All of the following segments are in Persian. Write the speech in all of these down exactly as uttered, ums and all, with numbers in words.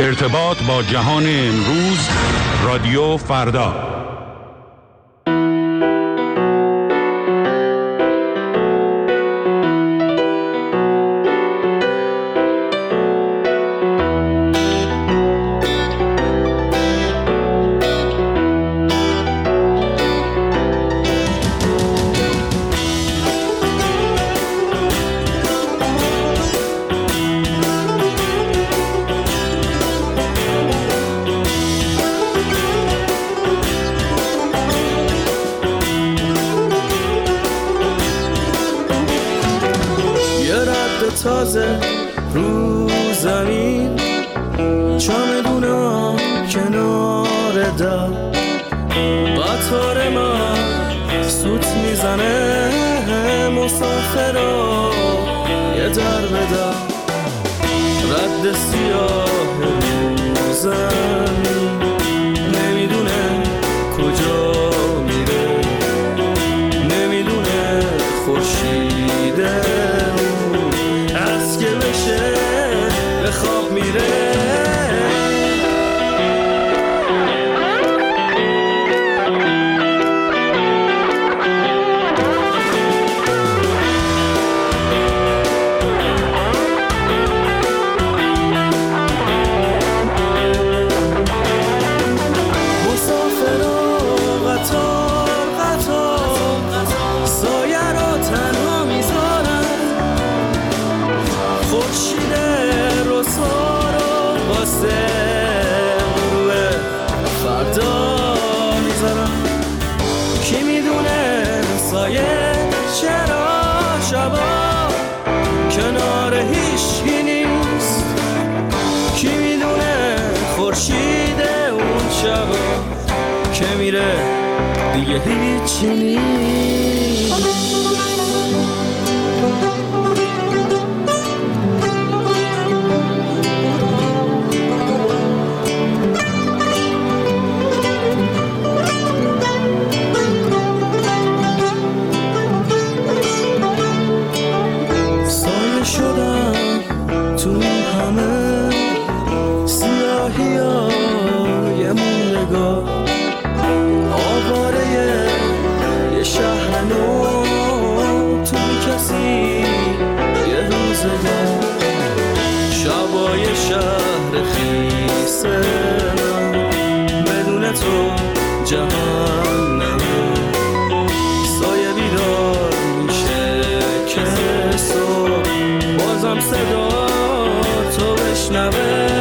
ارتباط با جهان امروز، رادیو فردا. تازه رو زمین، چمدونا کنار در، قطار من سوت میزنه مسافرا یه در به در، رد سیاه رو زمین نمیدونه کجا میره، نمیدونه خورشیده از که بشه به خواب میره. کنار هیچی نیست، کی میدونه خورشید اون شبا که میره دیگه هیچی نیست. شبای شهر خیسه بدون تو جهنمه، سایه بیدار میشه که صبح بازم صدا تو بشنوه.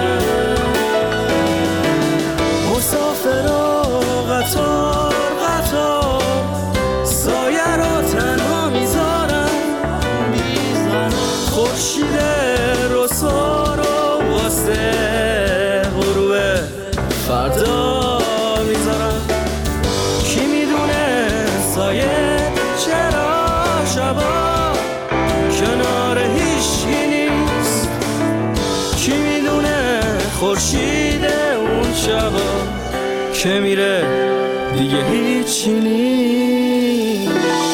مسافرا قطار قطار سایه رو تنها میذارن، خورشید رسوا رو واسه غروب فردا میذارن. کی میدونه سایه چرا شبا کنار هیچی نیست، کی میدونه خورشید اون شبا که میره دیگه هیچی نیست.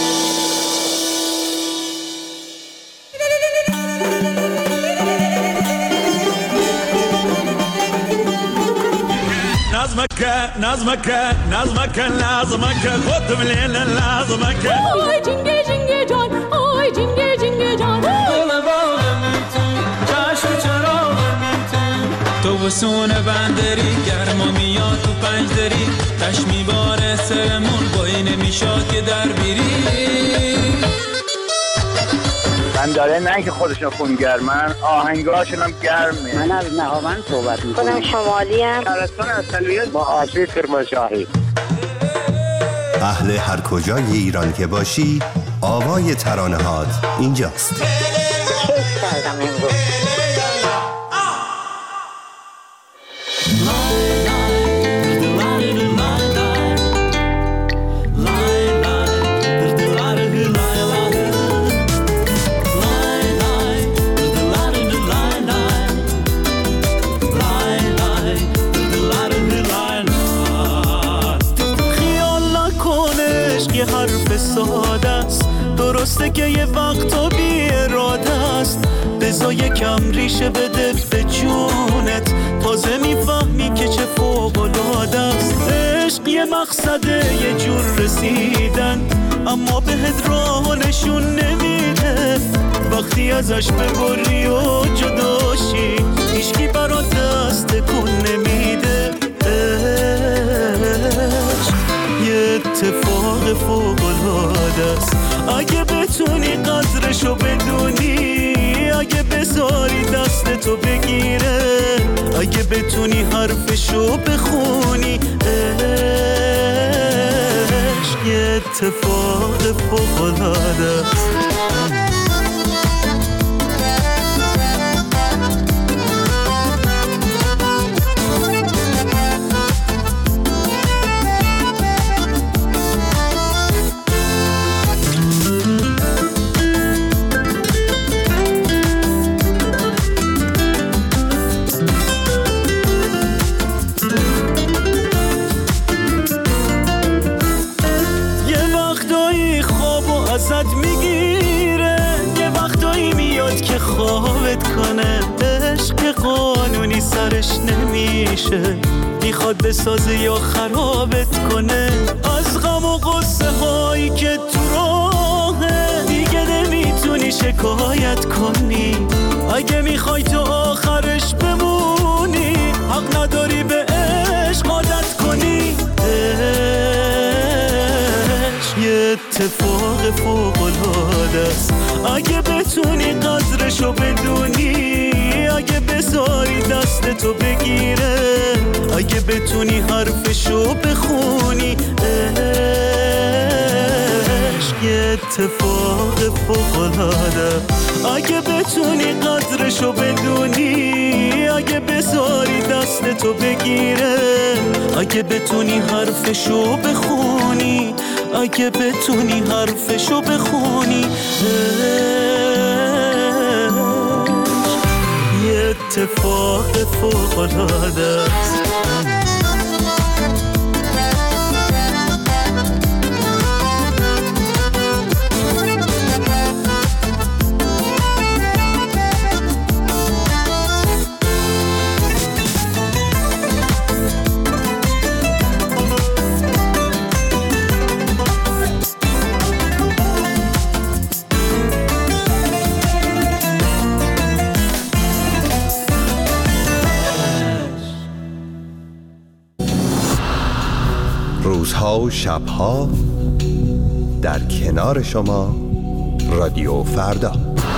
نظمك نظمك نظمك لازمك خد من لازمك آی جنگه جنگه جان، آی جنگه جنگه جان، گل باغم تو چشم چراغم تو تو وسون بندری گرما میاد تو پنجدری تش میباره سرمون بایی نمیشاد که در بیری من داره نه که خودشون خونگرمن، آهنگاشون هم گرمه. من از نهاوند صحبت میکنم. خودم شمالی ام. شهرستان اصلیت با آشوی کرمانشاهی. اهل هر کجای ایران که باشی، آوای ترانه‌هات اینجاست. کیف کردم امروز. حرف ساده است، درسته که یه وقت و بی اراده است، بذار یکم ریشه بده به جونت تا مقصده یه جور رسیدن، اما بهت راه نشون نمیده. وقتی ازش ببری و جداشی هیچکی برات دست تکون نمیده. عشق یه اتفاق فوق‌العاده است، اگه بتونی قدرشو بدونی، اگه بذاری دستتو بگیره، اگه بتونی حرفشو بخونی. عشق یه اتفاق فوق‌العاده است. خوابت کنه، عشق قانونی سرش نمیشه، میخواد بسازه یا خرابت کنه. از غم و غصه هایی که تو راهه دیگه نمیتونی شکایت کنی. اگه میخوای تو آخرش بمونی، حق نداری به عشق عادت کنی. عشق یه اتفاق فوق‌العاده است، اگه بتونی قدرشو بدونی، اگه بذاری دستتو بگیره، اگه بتونی حرفشو بخونی. عشق یه اتفاق فوق‌العاده، اگه بتونی قدرشو بدونی، اگه بذاری دستتو بگیره، اگه بتونی حرفشو بخونی، اگه بتونی حرفشو بخونی. یه اتفاق فوق‌العاده است. روزها و شبها در کنار شما رادیو فردا.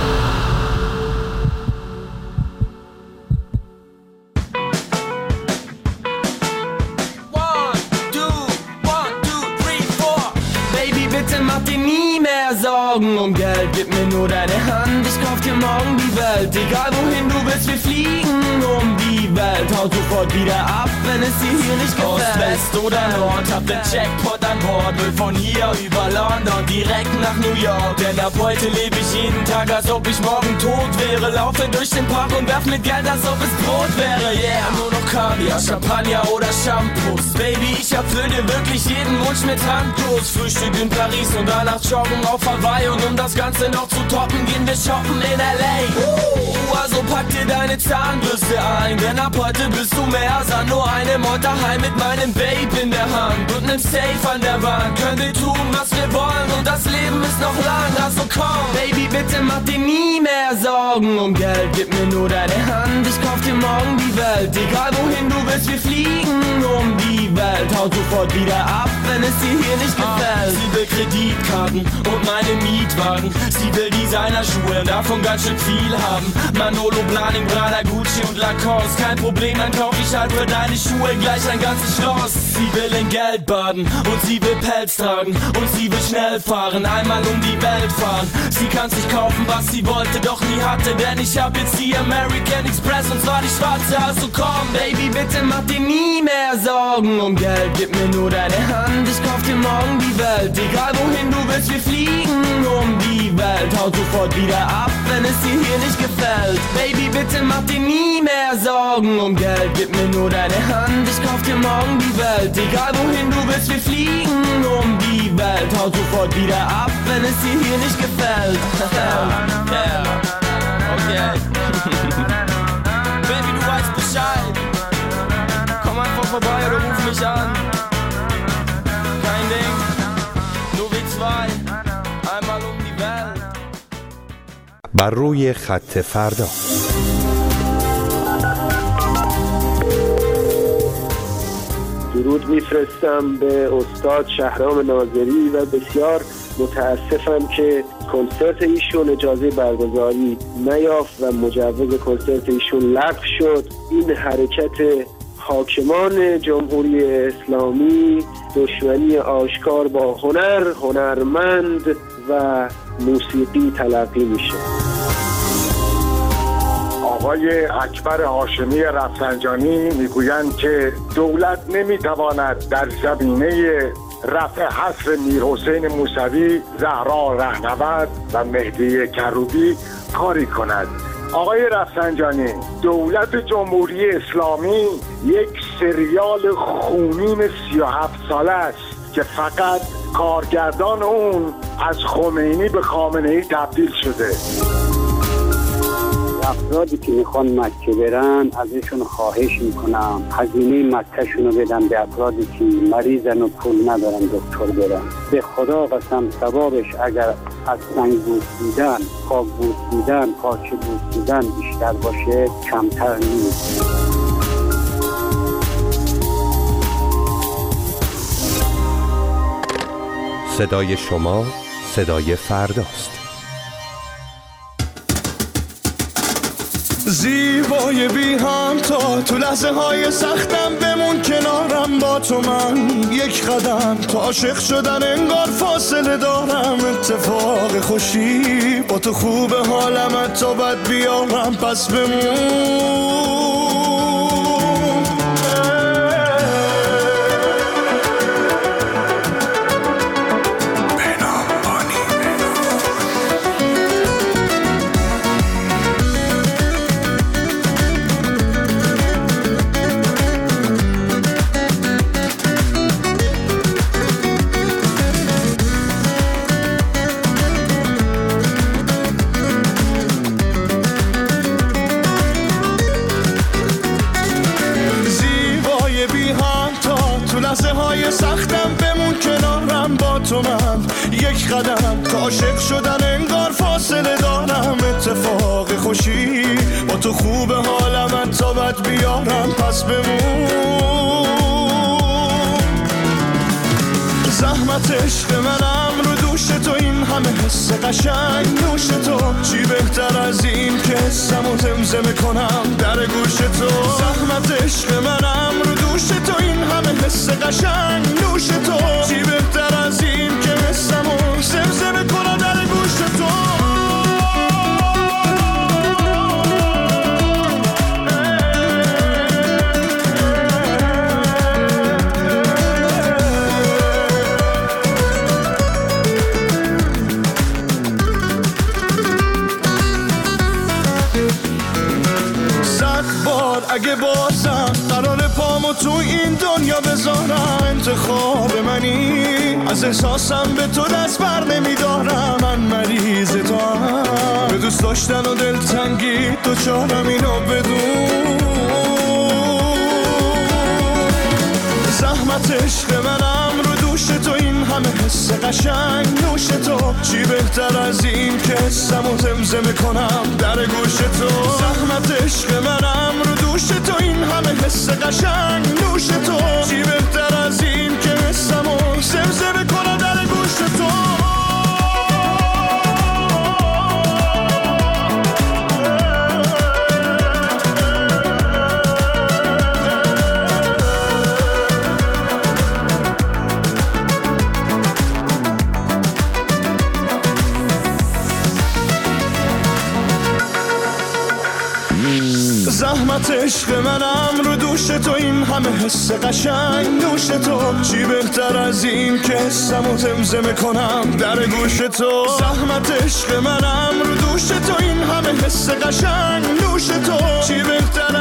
Sorgen um Geld, gib mir nur deine Hand, ich kauf dir morgen die Welt. Egal wohin du willst, wir fliegen um die Welt. Haut sofort wieder ab, wenn es dir hier nicht gefällt. Ost, West oder Nord, hab den Jackpot an Bord. Will von hier über London direkt nach New York. Denn ab heute lebe ich jeden Tag, als ob ich morgen tot wäre. Laufe durch den Park und werf mit Geld, als ob es Brot wäre. Yeah, nur noch Kaviar, Champagner oder Shampoos. Baby, ich erfüll dir wirklich jeden Wunsch mit Handlos. Frühstück in Paris und danach joggen auf Hawaii. Und um das Ganze noch zu toppen, gehen wir shoppen in L A. Uh, also pack dir deine Zahnbürste ein, denn ab heute bist du mehr als nur eine Mod daheim mit meinem Babe in der Hand und nem Safe an der Wand. Können wir tun, was wir wollen und das Leben ist noch lang, also komm. Baby, bitte mach dir nie mehr Sorgen um Geld, gib mir nur deine Hand, ich kauf dir morgen die Welt. Egal wohin du willst, wir fliegen um die Welt. Haut sofort wieder ab, wenn es dir hier nicht gefällt. Sie will Kreditkarten und meine Mietwagen. Sie will Designerschuhe, davon ganz schön viel haben. Manolo, Blahnik, Prada, Gucci und Lacoste. Kein Problem, dann kauf ich halt für deine Schuhe gleich ein ganzes Schloss. Sie will in Geld baden und sie will Pelz tragen und sie will schnell fahren, einmal um die Welt fahren. Sie kann sich kaufen, was sie wollte, doch nie hatte, denn ich hab jetzt die American Express und zwar die schwarze. Also komm, Baby, bitte mach dir nie mehr Sorgen um Geld, gib mir nur deine Hand, ich kauf dir morgen die Welt. Egal wohin du willst, wir fliegen um die Welt. Haut sofort wieder ab, wenn es dir hier nicht gefällt. Baby, bitte mach dir nie mehr Sorgen um Geld, gib mir nur deine Hand, ich kauf dir morgen die Welt. Egal wohin du willst, wir fliegen um die Welt. Haut sofort wieder ab, wenn es dir hier nicht gefällt. Yeah, okay. Baby, du weißt Bescheid. Komm einfach vorbei oder ruf mich an. بر روی خط فردا. درود میفرستم به استاد شهرام ناظری و بسیار متاسفم که کنسرت ایشون اجازه برگزاری نیافت و مجوز کنسرت ایشون لغو شد. این حرکت حاکمان جمهوری اسلامی دشمنی آشکار با هنر، هنرمند و موسیقی تلقی میشه. آقای اکبر هاشمی رفسنجانی میگویند که دولت نمیتواند در زمینه رفع حصر میرحسین موسوی، زهرا رهنورد و مهدی کروبی کاری کند. آقای رفسنجانی، دولت جمهوری اسلامی یک سریال خونین سی و هفت ساله است که فقط کارگردان اون از خمینی به خامنه‌ای تبدیل شده. افرادی که میخوان مکه برن ازشون خواهش میکنم هزینه مکه شونو بدن به افرادی که مریضن و پول ندارن دکتر برن. به خدا قسم ثوابش اگر از سنگ بوسیدن، خاک بوسیدن، پاچه بوسیدن بیشتر باشه کمتر نیست. صدای شما صدای فرداست. زیبای بی همتا تو لحظه های سختم بمون کنارم با تو، من یک قدم تو عاشق شدن انگار فاصله دارم. اتفاق خوشی با تو خوبه حالم تا بد بیارم پس بمون. سختم بمون کنارم با تو، من یک قدم تا عاشق شدن انگار فاصله دارم. اتفاق خوشی با تو خوبه حالم تا بد بیارم پس بمون. زحمت عشق منم رو دوش تو، این همه حس قشنگ نوش تو. چی بهتر از این که حسمو زمزمه کنم در گوش تو. زحمت عشق منم رو دوش تو، این همه حس قشنگ نوش تو. چی بهتر از این که حسمو زمزمه کنم در گوش تو. اگه بازم قرار پامو تو این دنیا بذارم، انتخاب منی از احساسم به تو دست بر نمیدارم. من مریض تو هم به دوست داشتن و دلتنگی دوچارم اینو بدون. زحمت عشق منم رو دوش تو، این همه حس قشنگ نوش تو. چی بهتر از این که حسمو زمزمه کنم در گوش تو. زحمت عشق منم رو دوش تو، این همه حس قشنگ نوش تو. چی بهتر از این که حسمو زمزمه کنم در گوش تو. زحمت عشق منم رو دوش تو، این همه حس قشنگ نوش تو. چی بهتر از این که حسمو زمزمه کنم در گوش تو. زحمت عشق منم رو دوش تو، این همه حس قشنگ نوش تو. چی بهتر